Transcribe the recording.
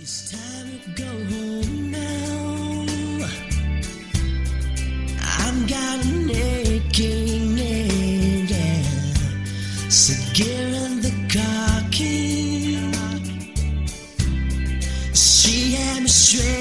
It's time to go home now. I'm got an aching head, so gearing the car key. She had me straight.